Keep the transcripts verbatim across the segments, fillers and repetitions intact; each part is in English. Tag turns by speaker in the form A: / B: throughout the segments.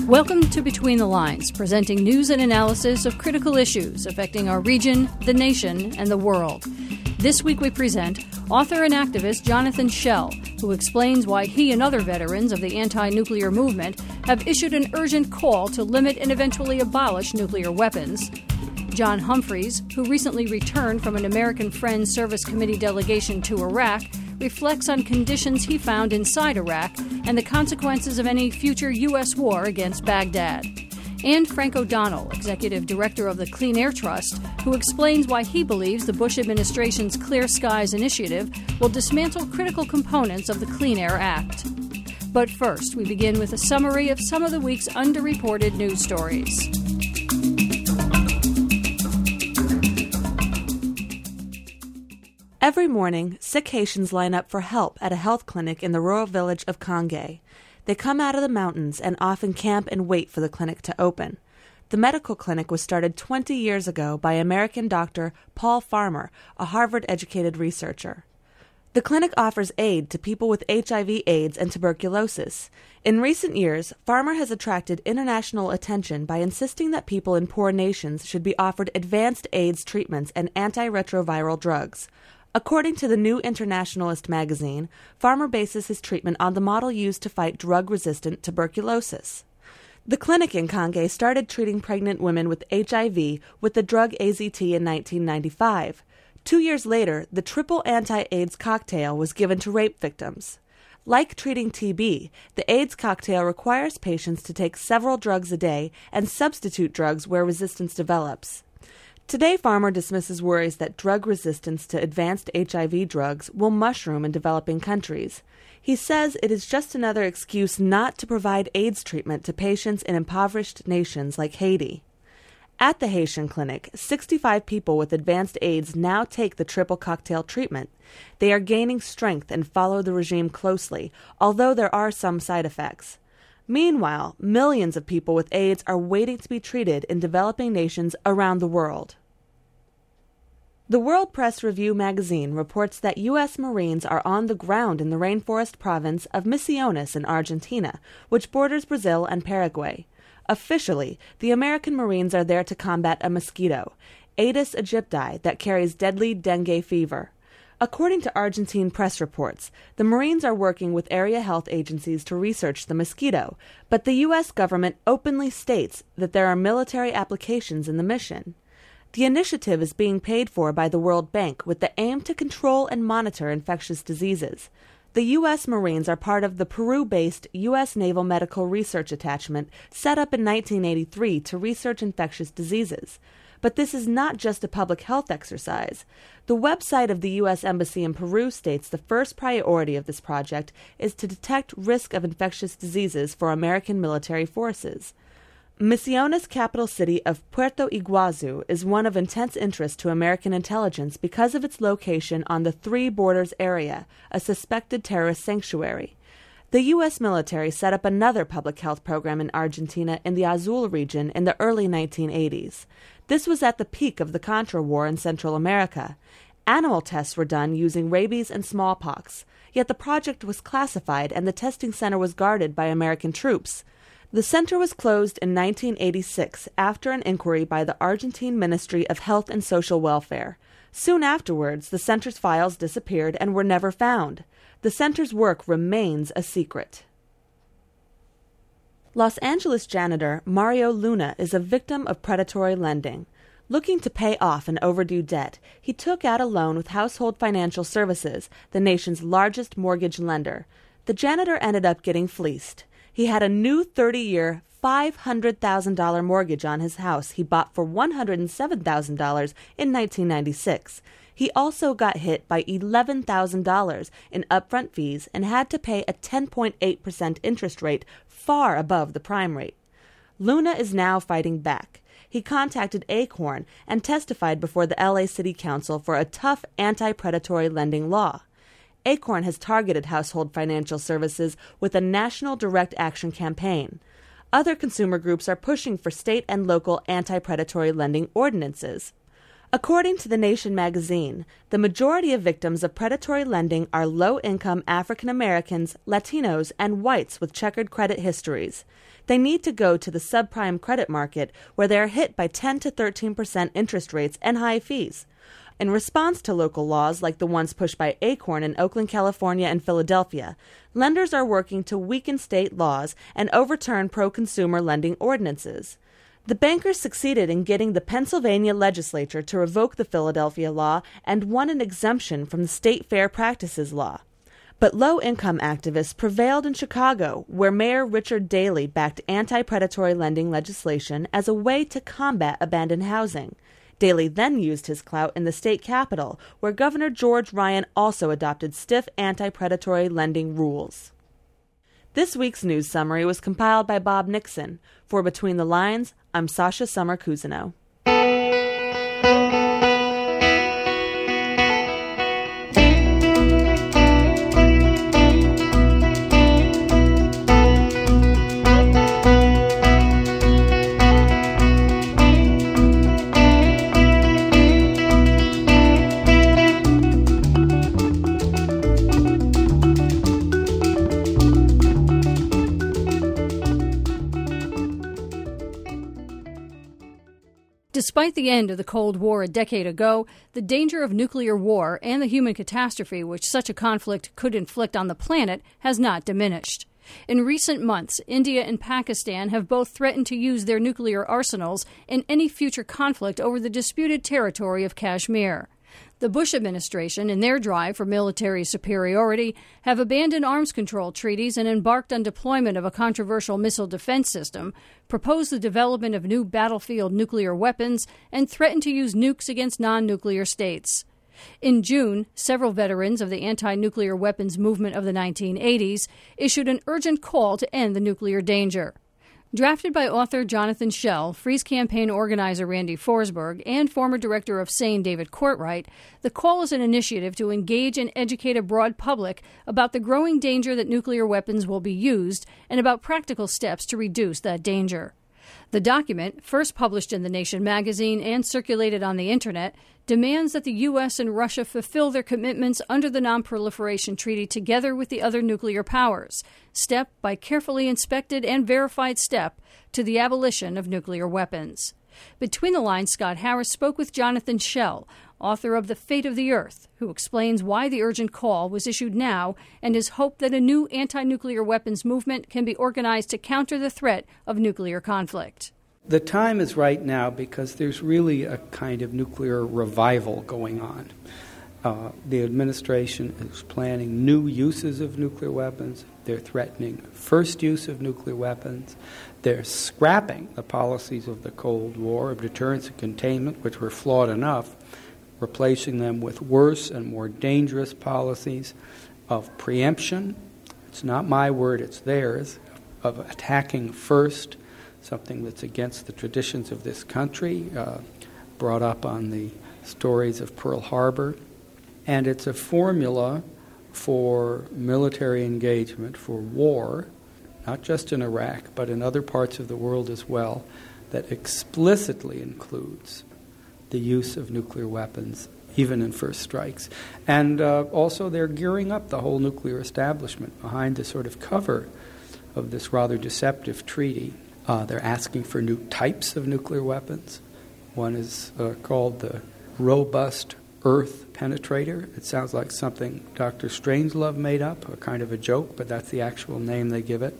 A: Welcome to Between the Lines, presenting news and analysis of critical issues affecting our region, the nation, and the world. This week we present author and activist Jonathan Schell, who explains why he and other veterans of the anti-nuclear movement have issued an urgent call to limit and eventually abolish nuclear weapons. John Humphreys, who recently returned from an American Friends Service Committee delegation to Iraq, reflects on conditions he found inside Iraq and the consequences of any future U S war against Baghdad. And Frank O'Donnell, Executive Director of the Clean Air Trust, who explains why he believes the Bush administration's Clear Skies initiative will dismantle critical components of the Clean Air Act. But first, we begin with a summary of some of the week's underreported news stories.
B: Every morning, sick Haitians line up for help at a health clinic in the rural village of Kangé. They come out of the mountains and often camp and wait for the clinic to open. The medical clinic was started twenty years ago by American doctor Paul Farmer, a Harvard-educated researcher. The clinic offers aid to people with H I V AIDS and tuberculosis. In recent years, Farmer has attracted international attention by insisting that people in poor nations should be offered advanced AIDS treatments and antiretroviral drugs. According to the New Internationalist magazine, Farmer bases his treatment on the model used to fight drug-resistant tuberculosis. The clinic in Kangé started treating pregnant women with H I V with the drug A Z T in nineteen ninety-five. Two years later, the triple anti-AIDS cocktail was given to rape victims. Like treating T B, the AIDS cocktail requires patients to take several drugs a day and substitute drugs where resistance develops. Today, Farmer dismisses worries that drug resistance to advanced H I V drugs will mushroom in developing countries. He says it is just another excuse not to provide AIDS treatment to patients in impoverished nations like Haiti. At the Haitian clinic, sixty-five people with advanced AIDS now take the triple cocktail treatment. They are gaining strength and follow the regime closely, although there are some side effects. Meanwhile, millions of people with AIDS are waiting to be treated in developing nations around the world. The World Press Review magazine reports that U S Marines are on the ground in the rainforest province of Misiones in Argentina, which borders Brazil and Paraguay. Officially, the American Marines are there to combat a mosquito, Aedes aegypti, that carries deadly dengue fever. According to Argentine press reports, the Marines are working with area health agencies to research the mosquito, but the U S government openly states that there are military applications in the mission. The initiative is being paid for by the World Bank with the aim to control and monitor infectious diseases. The U S Marines are part of the Peru-based U S Naval Medical Research Attachment set up in nineteen eighty-three to research infectious diseases. But this is not just a public health exercise. The website of the U S Embassy in Peru states the first priority of this project is to detect risk of infectious diseases for American military forces. Misiones' capital city of Puerto Iguazu is one of intense interest to American intelligence because of its location on the Three Borders area, a suspected terrorist sanctuary. The U S military set up another public health program in Argentina in the Azul region in the early nineteen eighties. This was at the peak of the Contra War in Central America. Animal tests were done using rabies and smallpox, yet the project was classified and the testing center was guarded by American troops. The center was closed in nineteen eighty-six after an inquiry by the Argentine Ministry of Health and Social Welfare. Soon afterwards, the center's files disappeared and were never found. The center's work remains a secret. Los Angeles janitor Mario Luna is a victim of predatory lending. Looking to pay off an overdue debt, he took out a loan with Household Financial Services, the nation's largest mortgage lender. The janitor ended up getting fleeced. He had a new thirty-year, five hundred thousand dollars mortgage on his house he bought for one hundred seven thousand dollars in nineteen ninety-six. He also got hit by eleven thousand dollars in upfront fees and had to pay a ten point eight percent interest rate, far above the prime rate. Luna is now fighting back. He contacted Acorn and testified before the L A City Council for a tough anti-predatory lending law. Acorn has targeted Household Financial Services with a national direct action campaign. Other consumer groups are pushing for state and local anti-predatory lending ordinances. According to The Nation magazine, the majority of victims of predatory lending are low-income African Americans, Latinos, and whites with checkered credit histories. They need to go to the subprime credit market where they are hit by ten to thirteen percent interest rates and high fees. In response to local laws like the ones pushed by Acorn in Oakland, California and Philadelphia, lenders are working to weaken state laws and overturn pro-consumer lending ordinances. The bankers succeeded in getting the Pennsylvania legislature to revoke the Philadelphia law and won an exemption from the state fair practices law. But low-income activists prevailed in Chicago, where Mayor Richard Daley backed anti-predatory lending legislation as a way to combat abandoned housing. Daley then used his clout in the state capitol, where Governor George Ryan also adopted stiff anti-predatory lending rules. This week's news summary was compiled by Bob Nixon. For Between the Lines, I'm Sasha Summer-Cousineau.
A: Despite the end of the Cold War a decade ago, the danger of nuclear war and the human catastrophe which such a conflict could inflict on the planet has not diminished. In recent months, India and Pakistan have both threatened to use their nuclear arsenals in any future conflict over the disputed territory of Kashmir. The Bush administration, in their drive for military superiority, have abandoned arms control treaties and embarked on deployment of a controversial missile defense system, proposed the development of new battlefield nuclear weapons, and threatened to use nukes against non-nuclear states. In June, several veterans of the anti-nuclear weapons movement of the nineteen eighties issued an urgent call to end the nuclear danger. Drafted by author Jonathan Schell, Freeze campaign organizer Randy Forsberg, and former director of SANE David Courtwright, the call is an initiative to engage and educate a broad public about the growing danger that nuclear weapons will be used and about practical steps to reduce that danger. The document, first published in The Nation magazine and circulated on the Internet, demands that the U S and Russia fulfill their commitments under the Non-Proliferation Treaty together with the other nuclear powers, step by carefully inspected and verified step to the abolition of nuclear weapons. Between the Lines, Scott Harris spoke with Jonathan Schell, author of The Fate of the Earth, who explains why the urgent call was issued now and his hope that a new anti-nuclear weapons movement can be organized to counter the threat of nuclear conflict.
C: The time is right now because there's really a kind of nuclear revival going on. Uh, the administration is planning new uses of nuclear weapons. They're threatening first use of nuclear weapons. They're scrapping the policies of the Cold War of deterrence and containment, which were flawed enough, replacing them with worse and more dangerous policies of preemption. It's not my word, it's theirs, of attacking first, something that's against the traditions of this country, uh, brought up on the stories of Pearl Harbor. And it's a formula for military engagement, for war, not just in Iraq, but in other parts of the world as well, that explicitly includes the use of nuclear weapons, even in first strikes. And uh, also they're gearing up the whole nuclear establishment behind the sort of cover of this rather deceptive treaty. Uh, they're asking for new types of nuclear weapons. One is uh, called the Robust Earth Penetrator. It sounds like something Doctor Strangelove made up, a kind of a joke, but that's the actual name they give it.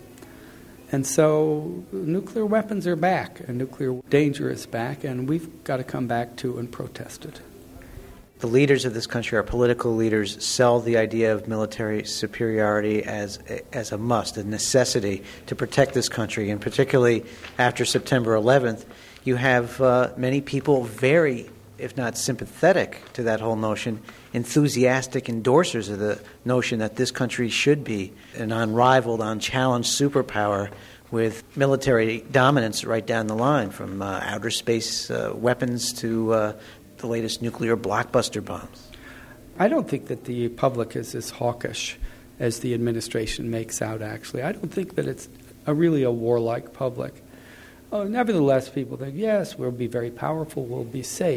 C: And so nuclear weapons are back, and nuclear danger is back, and we've got to come back to and protest it.
D: The leaders of this country, our political leaders, sell the idea of military superiority as a, as a must, a necessity to protect this country. And particularly after September eleventh, you have uh, many people very, if not sympathetic to that whole notion, enthusiastic endorsers of the notion that this country should be an unrivaled, unchallenged superpower with military dominance right down the line, from uh, outer space uh, weapons to uh, the latest nuclear blockbuster bombs.
C: I don't think that the public is as hawkish as the administration makes out, actually. I don't think that it's a really a warlike public. Oh, nevertheless, people think, yes, we'll be very powerful, we'll be safe.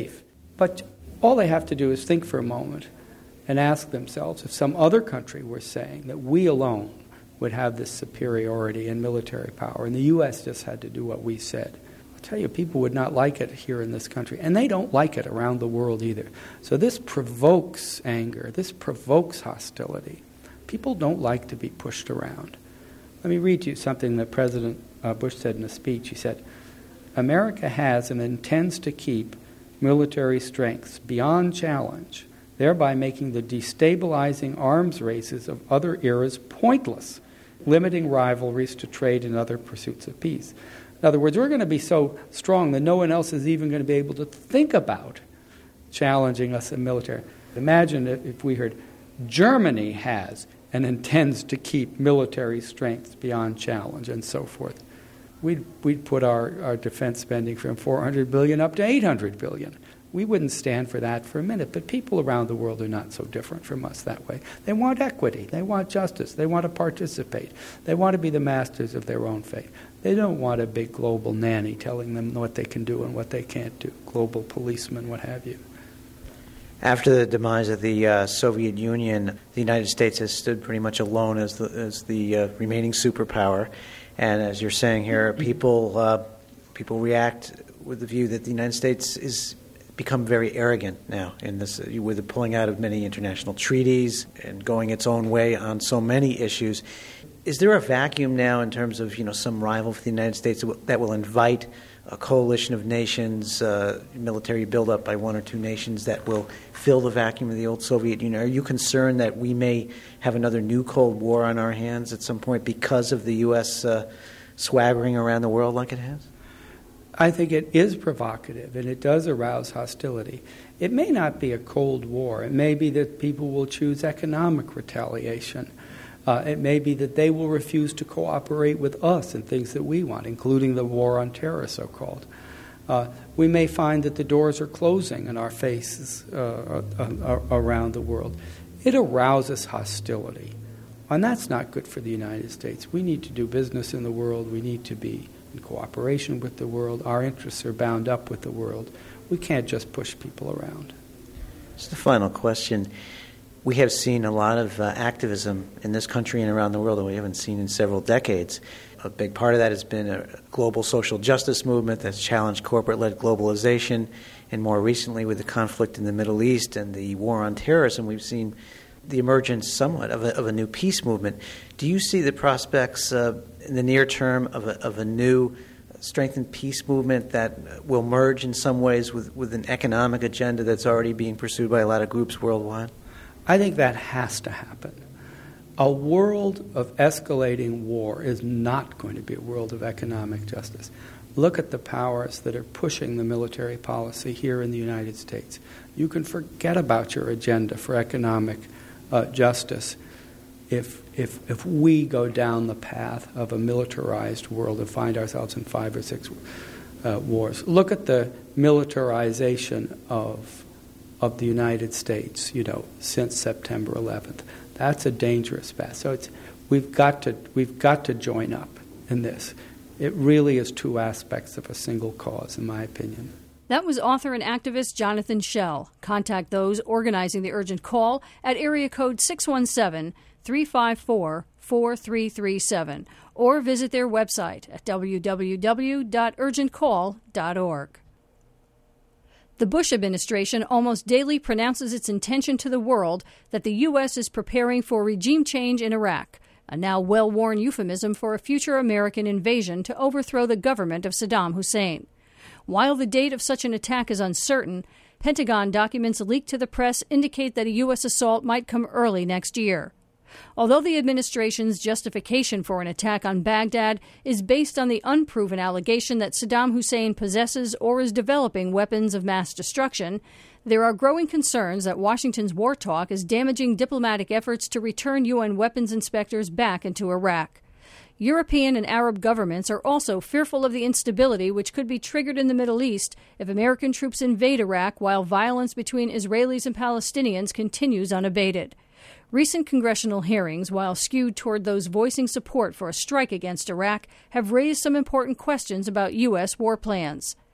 C: But all they have to do is think for a moment and ask themselves if some other country were saying that we alone would have this superiority in military power, and the U S just had to do what we said. I'll tell you, people would not like it here in this country, and they don't like it around the world either. So this provokes anger. This provokes hostility. People don't like to be pushed around. Let me read you something that President uh, Bush said in a speech. He said, "America has and intends to keep military strengths beyond challenge, thereby making the destabilizing arms races of other eras pointless, limiting rivalries to trade and other pursuits of peace." In other words, we're going to be so strong that no one else is even going to be able to think about challenging us in military. Imagine if we heard Germany has and intends to keep military strengths beyond challenge and so forth. We'd, we'd put our, our defense spending from four hundred billion dollars up to eight hundred billion dollars. We wouldn't stand for that for a minute, but people around the world are not so different from us that way. They want equity. They want justice. They want to participate. They want to be the masters of their own fate. They don't want a big global nanny telling them what they can do and what they can't do, global policeman, what have you.
D: After the demise of the uh, Soviet Union, the United States has stood pretty much alone as the, as the uh, remaining superpower. And as you're saying here, people uh, people react with the view that the United States is become very arrogant now in this, uh, with the pulling out of many international treaties and going its own way on so many issues. Is there a vacuum now in terms of, you know, some rival for the United States that will invite a coalition of nations, uh, military buildup by one or two nations that will fill the vacuum of the old Soviet Union? Are you concerned that we may have another new Cold War on our hands at some point because of the U S uh, swaggering around the world like it has?
C: I think it is provocative, and it does arouse hostility. It may not be a Cold War. It may be that people will choose economic retaliation. Uh, it may be that they will refuse to cooperate with us in things that we want, including the war on terror, so-called. Uh, we may find that the doors are closing in our faces uh, uh, around the world. It arouses hostility, and that's not good for the United States. We need to do business in the world. We need to be in cooperation with the world. Our interests are bound up with the world. We can't just push people around.
D: Just the final question. We have seen a lot of uh, activism in this country and around the world that we haven't seen in several decades. A big part of that has been a global social justice movement that's challenged corporate-led globalization, and more recently with the conflict in the Middle East and the war on terrorism, we've seen the emergence somewhat of a, of a new peace movement. Do you see the prospects uh, in the near term of a, of a new strengthened peace movement that will merge in some ways with, with an economic agenda that's already being pursued by a lot of groups worldwide?
C: I think that has to happen. A world of escalating war is not going to be a world of economic justice. Look at the powers that are pushing the military policy here in the United States. You can forget about your agenda for economic uh, justice if, if, if we go down the path of a militarized world and find ourselves in five or six uh, wars. Look at the militarization of of the United States, you know, since September eleventh. That's a dangerous path. So it's we've got to we've got to join up in this. It really is two aspects of a single cause, in my opinion.
A: That was author and activist Jonathan Schell. Contact those organizing the urgent call at area code six one seven, three five four, four three three seven or visit their website at w w w dot urgent call dot org. The Bush administration almost daily pronounces its intention to the world that the U S is preparing for regime change in Iraq, a now well-worn euphemism for a future American invasion to overthrow the government of Saddam Hussein. While the date of such an attack is uncertain, Pentagon documents leaked to the press indicate that a U S assault might come early next year. Although the administration's justification for an attack on Baghdad is based on the unproven allegation that Saddam Hussein possesses or is developing weapons of mass destruction, there are growing concerns that Washington's war talk is damaging diplomatic efforts to return U N weapons inspectors back into Iraq. European and Arab governments are also fearful of the instability which could be triggered in the Middle East if American troops invade Iraq while violence between Israelis and Palestinians continues unabated. Recent congressional hearings, while skewed toward those voicing support for a strike against Iraq, have raised some important questions about U S war plans.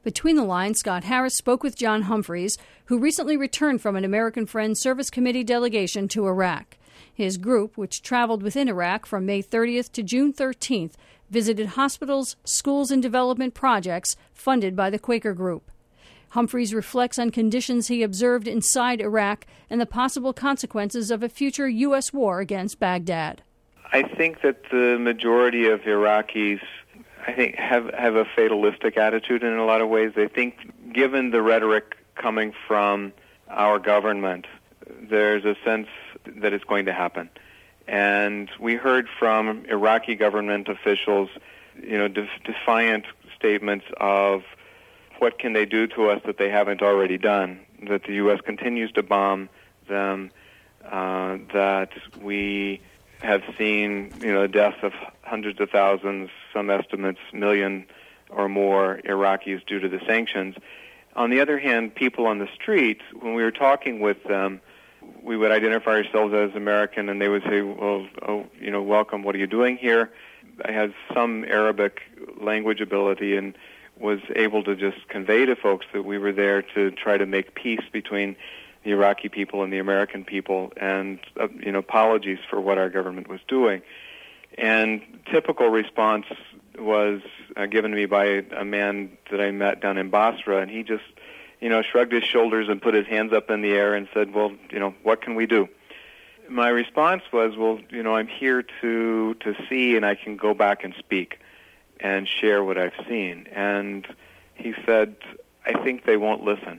A: Between the lines, Scott Harris spoke with John Humphreys, who recently returned from an American Friends Service Committee delegation to Iraq. His group, which traveled within Iraq from May thirtieth to June thirteenth, visited hospitals, schools, and development projects funded by the Quaker Group. Humphreys reflects on conditions he observed inside Iraq and the possible consequences of a future U S war against Baghdad.
E: I think that the majority of Iraqis, I think, have, have a fatalistic attitude in a lot of ways. They think, given the rhetoric coming from our government, there's a sense that it's going to happen. And we heard from Iraqi government officials, you know, def- defiant statements of what can they do to us that they haven't already done, that the U S continues to bomb them, uh, that we have seen, you know, the deaths of hundreds of thousands, some estimates million or more Iraqis due to the sanctions. On the other hand, people on the streets, when we were talking with them, we would identify ourselves as American, and they would say, well, oh, you know, welcome, what are you doing here? I had some Arabic language ability and was able to just convey to folks that we were there to try to make peace between the Iraqi people and the American people, and, uh, you know, apologies for what our government was doing. And typical response was uh, given to me by a man that I met down in Basra, and he just, you know, shrugged his shoulders and put his hands up in the air and said, well, you know, what can we do? My response was, well, you know, I'm here to to see, and I can go back and speak and share what I've seen. And he said, I think they won't listen.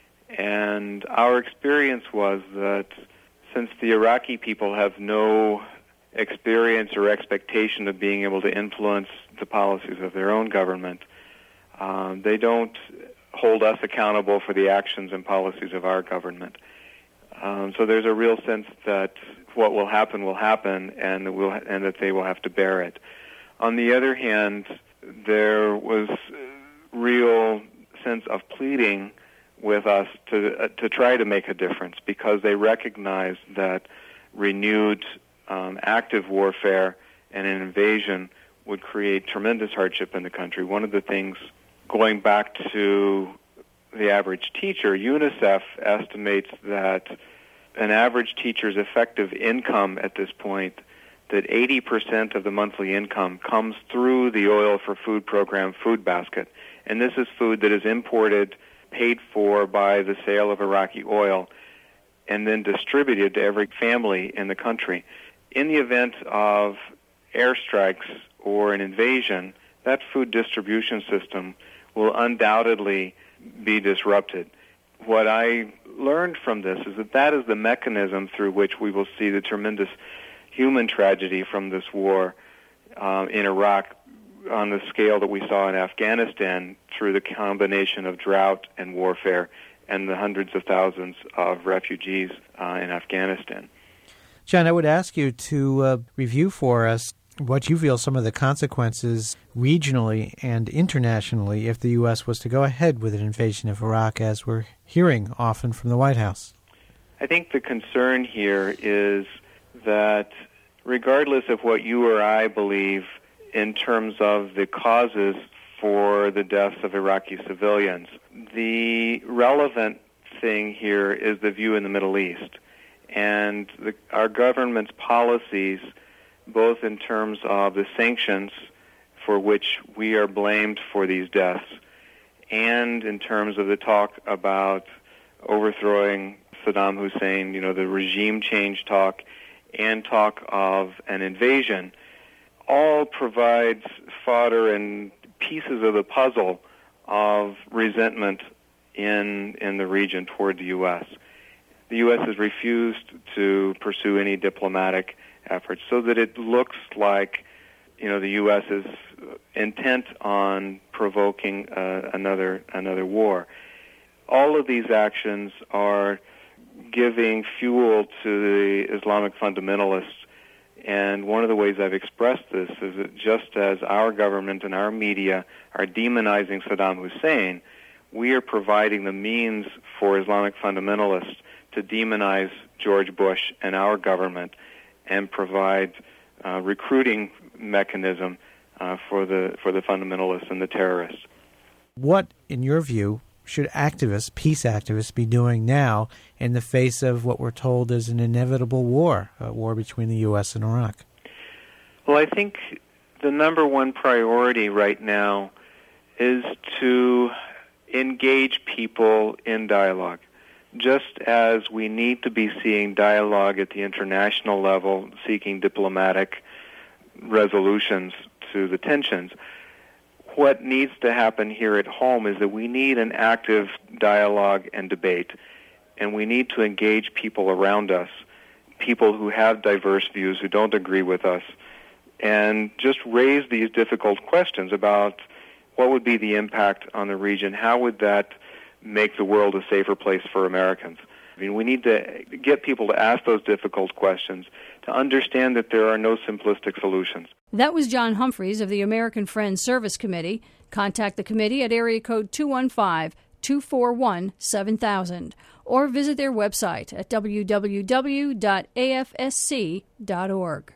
E: And our experience was that since the Iraqi people have no experience or expectation of being able to influence the policies of their own government, um, they don't hold us accountable for the actions and policies of our government. Um, so there's a real sense that what will happen will happen, and that we'll, and that they will have to bear it. On the other hand, there was real sense of pleading with us to uh, to try to make a difference, because they recognized that renewed um, active warfare and an invasion would create tremendous hardship in the country. One of the things, going back to the average teacher, UNICEF estimates that an average teacher's effective income at this point, that eighty percent of the monthly income comes through the Oil for Food program food basket. And this is food that is imported, paid for by the sale of Iraqi oil, and then distributed to every family in the country. In the event of airstrikes or an invasion, that food distribution system will undoubtedly be disrupted. What I learned from this is that that is the mechanism through which we will see the tremendous human tragedy from this war uh, in Iraq on the scale that we saw in Afghanistan, through the combination of drought and warfare and the hundreds of thousands of refugees uh, in Afghanistan.
F: John, I would ask you to uh, review for us what you feel some of the consequences regionally and internationally if the U S was to go ahead with an invasion of Iraq, as we're hearing often from the White House.
E: I think the concern here is that regardless of what you or I believe in terms of the causes for the deaths of Iraqi civilians, the relevant thing here is the view in the Middle East. And the, our government's policies, both in terms of the sanctions for which we are blamed for these deaths, and in terms of the talk about overthrowing Saddam Hussein, you know, the regime change talk, and talk of an invasion, all provides fodder and pieces of the puzzle of resentment in in the region toward the U S. The U S has refused to pursue any diplomatic efforts, so that it looks like, you know, the U S is intent on provoking uh, another another war. All of these actions are giving fuel to the Islamic fundamentalists, and one of the ways I've expressed this is that just as our government and our media are demonizing Saddam Hussein, we are providing the means for Islamic fundamentalists to demonize George Bush and our government, and provide uh, recruiting mechanism uh, for the for the fundamentalists and the terrorists.
F: What, in your view, should activists, peace activists, be doing now in the face of what we're told is an inevitable war, a war between the U S and Iraq?
E: Well, I think the number one priority right now is to engage people in dialogue. Just as we need to be seeing dialogue at the international level, seeking diplomatic resolutions to the tensions, what needs to happen here at home is that we need an active dialogue and debate, and we need to engage people around us, people who have diverse views, who don't agree with us, and just raise these difficult questions about what would be the impact on the region, how would that make the world a safer place for Americans. I mean, we need to get people to ask those difficult questions, to understand that there are no simplistic solutions.
A: That was John Humphreys of the American Friends Service Committee. Contact the committee at area code two one five, two four one, seven thousand or visit their website at w w w dot a f s c dot org.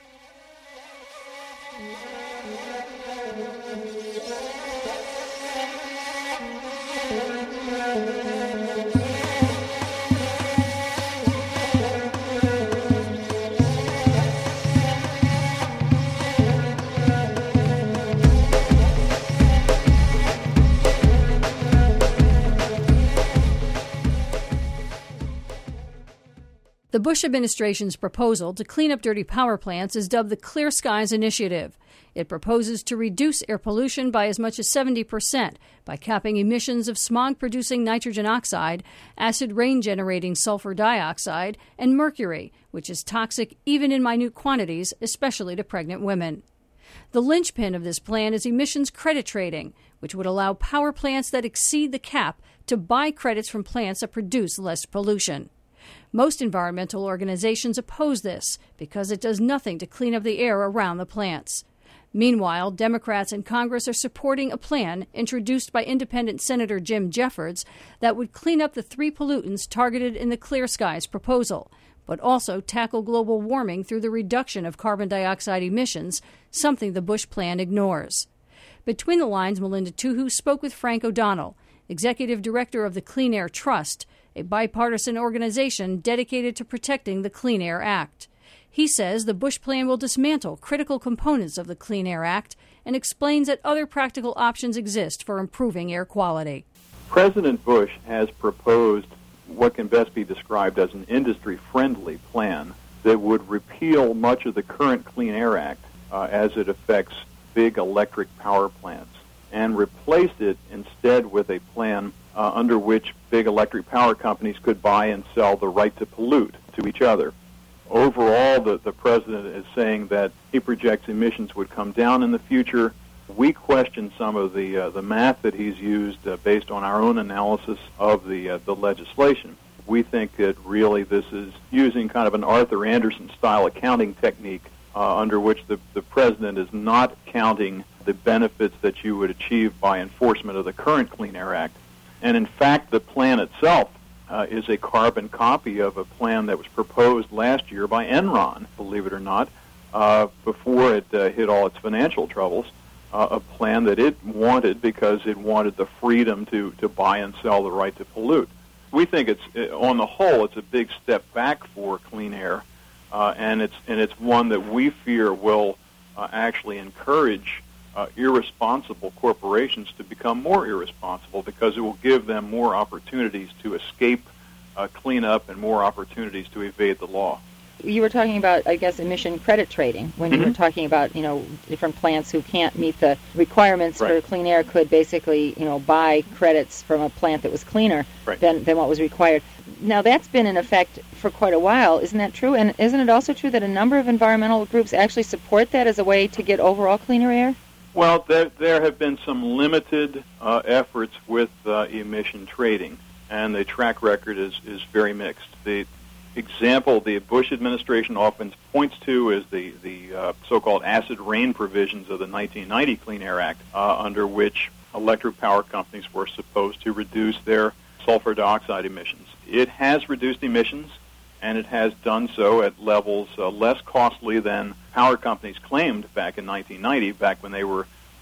A: The Bush administration's proposal to clean up dirty power plants is dubbed the Clear Skies Initiative. It proposes to reduce air pollution by as much as seventy percent by capping emissions of smog-producing nitrogen oxide, acid rain-generating sulfur dioxide, and mercury, which is toxic even in minute quantities, especially to pregnant women. The linchpin of this plan is emissions credit trading, which would allow power plants that exceed the cap to buy credits from plants that produce less pollution. Most environmental organizations oppose this because it does nothing to clean up the air around the plants. Meanwhile, Democrats in Congress are supporting a plan introduced by independent Senator Jim Jeffords that would clean up the three pollutants targeted in the Clear Skies proposal, but also tackle global warming through the reduction of carbon dioxide emissions, something the Bush plan ignores. Between the lines, Melinda Tuhu spoke with Frank O'Donnell, executive director of the Clean Air Trust, a bipartisan organization dedicated to protecting the Clean Air Act. He says the Bush plan will dismantle critical components of the Clean Air Act and explains that other practical options exist for improving air quality.
G: President Bush has proposed what can best be described as an industry-friendly plan that would repeal much of the current Clean Air Act uh, as it affects big electric power plants, and replaced it instead with a plan uh, under which big electric power companies could buy and sell the right to pollute to each other. Overall, the, the president is saying that he projects emissions would come down in the future. We question some of the uh, the math that he's used uh, based on our own analysis of the uh, the legislation. We think that really this is using kind of an Arthur Anderson-style accounting technique uh, under which the, the president is not counting the benefits that you would achieve by enforcement of the current Clean Air Act. And in fact, the plan itself uh, is a carbon copy of a plan that was proposed last year by Enron, believe it or not, uh, before it uh, hit all its financial troubles, uh, a plan that it wanted because it wanted the freedom to, to buy and sell the right to pollute. We think it's, on the whole, it's a big step back for clean air, uh, and it's and it's one that we fear will uh, actually encourage Uh, irresponsible corporations to become more irresponsible because it will give them more opportunities to escape uh, cleanup and more opportunities to evade the law.
H: You were talking about, I guess, emission credit trading when mm-hmm. you were talking about, you know, different plants who can't meet the requirements right. for clean air could basically, you know, buy credits from a plant that was cleaner
G: right.
H: than, than what was required. Now, that's been in effect for quite a while. Isn't that true? And isn't it also true that a number of environmental groups actually support that as a way to get overall cleaner air?
G: Well, there, there have been some limited uh, efforts with uh, emission trading, and the track record is, is very mixed. The example the Bush administration often points to is the, the uh, so-called acid rain provisions of the nineteen ninety Clean Air Act, uh, under which electric power companies were supposed to reduce their sulfur dioxide emissions. It has reduced emissions, and it has done so at levels uh, less costly than power companies claimed back in nineteen ninety, back when they were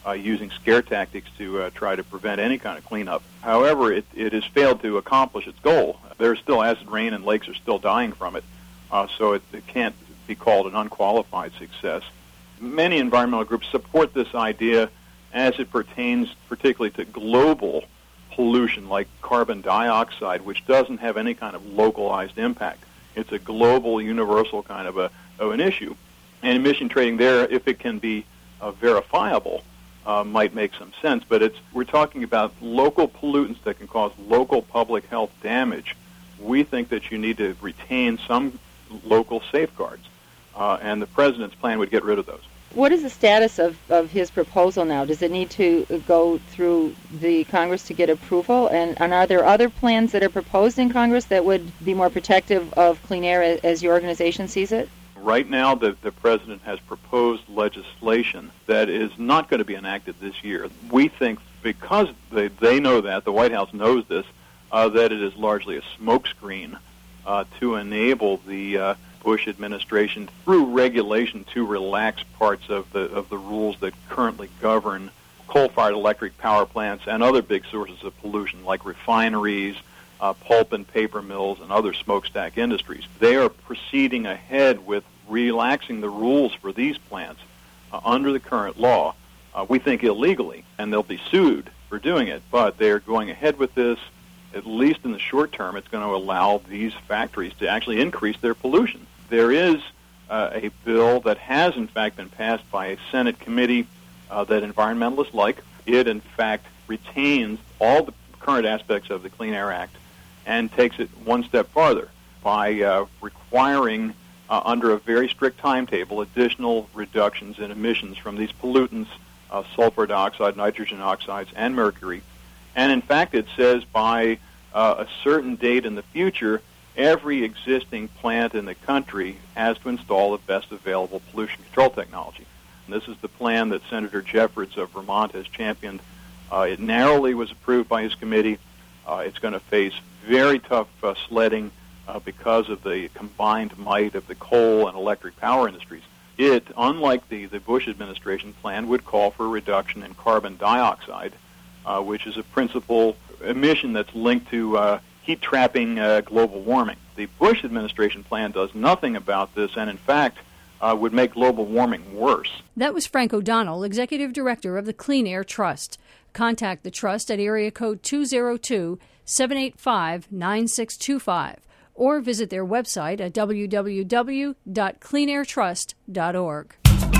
G: uh, using scare tactics to uh, try to prevent any kind of cleanup. However, it, it has failed to accomplish its goal. There's still acid rain and lakes are still dying from it, uh, so it, it can't be called an unqualified success. Many environmental groups support this idea as it pertains particularly to global pollution like carbon dioxide, which doesn't have any kind of localized impact. It's a global, universal kind of, a, of an issue. And emission trading there, if it can be uh, verifiable, uh, might make some sense. But it's we're talking about local pollutants that can cause local public health damage. We think that you need to retain some local safeguards, uh, and the President's plan would get rid of those.
H: What is the status of, of his proposal now? Does it need to go through the Congress to get approval? And, and are there other plans that are proposed in Congress that would be more protective of clean air as, as your organization sees it?
G: Right now, the, the President has proposed legislation that is not going to be enacted this year. We think because they, they know that, the White House knows this, uh, that it is largely a smokescreen uh, to enable the uh, Bush administration through regulation to relax parts of the of the rules that currently govern coal-fired electric power plants and other big sources of pollution like refineries, uh, pulp and paper mills, and other smokestack industries. They are proceeding ahead with relaxing the rules for these plants uh, under the current law, uh, we think illegally, and they'll be sued for doing it, but they're going ahead with this. At least in the short term, it's going to allow these factories to actually increase their pollution. There is uh, a bill that has, in fact, been passed by a Senate committee uh, that environmentalists like. It, in fact, retains all the current aspects of the Clean Air Act and takes it one step farther by uh, requiring, uh, under a very strict timetable, additional reductions in emissions from these pollutants, uh, sulfur dioxide, nitrogen oxides, and mercury. And, in fact, it says by uh, a certain date in the future, every existing plant in the country has to install the best available pollution control technology. And this is the plan that Senator Jeffords of Vermont has championed. Uh, it narrowly was approved by his committee. Uh, it's going to face very tough uh, sledding uh, because of the combined might of the coal and electric power industries. It, unlike the, the Bush administration plan, would call for a reduction in carbon dioxide, uh, which is a principal emission that's linked to uh, heat trapping uh, global warming. The Bush administration plan does nothing about this and, in fact, uh, would make global warming worse.
A: That was Frank O'Donnell, Executive Director of the Clean Air Trust. Contact the Trust at area code two oh two, seven eight five, nine six two five or visit their website at w w w dot clean air trust dot org.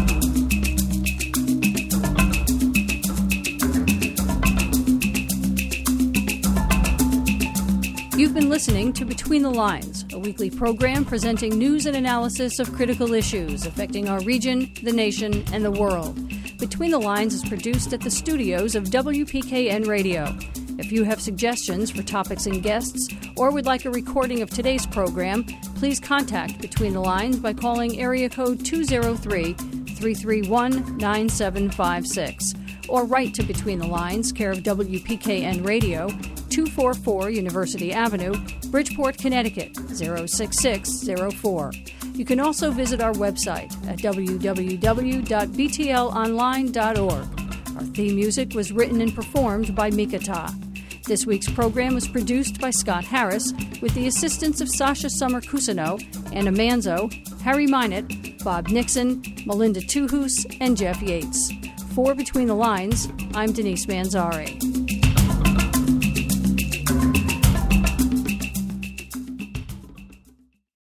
A: You've been listening to Between the Lines, a weekly program presenting news and analysis of critical issues affecting our region, the nation, and the world. Between the Lines is produced at the studios of W P K N Radio. If you have suggestions for topics and guests, or would like a recording of today's program, please contact Between the Lines by calling area code two oh three, three three one, nine seven five six or write to Between the Lines, care of W P K N Radio, two forty-four University Avenue, Bridgeport, Connecticut, zero six six zero four. You can also visit our website at w w w dot b t l online dot org. Our theme music was written and performed by Mikata. This week's program was produced by Scott Harris with the assistance of Sasha Summer-Cusino, Anna Manzo, Harry Minott, Bob Nixon, Melinda Tuhus, and Jeff Yates. For Between the Lines, I'm Denise Manzari.